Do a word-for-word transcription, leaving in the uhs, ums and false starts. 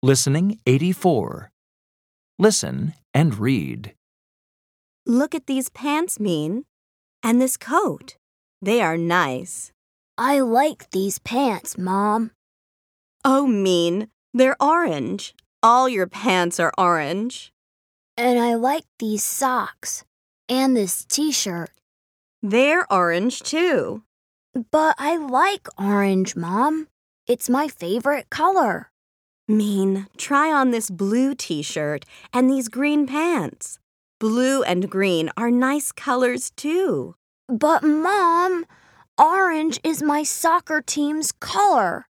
Listening eighty-four. Listen and read. Look at these pants, Mean. And this coat. They are nice. I like these pants, Mom. Oh, Mean, they're orange. All your pants are orange. And I like these socks and this t-shirt. They're orange, too. But I like orange, Mom. It's my favorite color. Mean, try on this blue t-shirt and these green pants. Blue and green are nice colors, too. But, Mom, orange is my soccer team's color.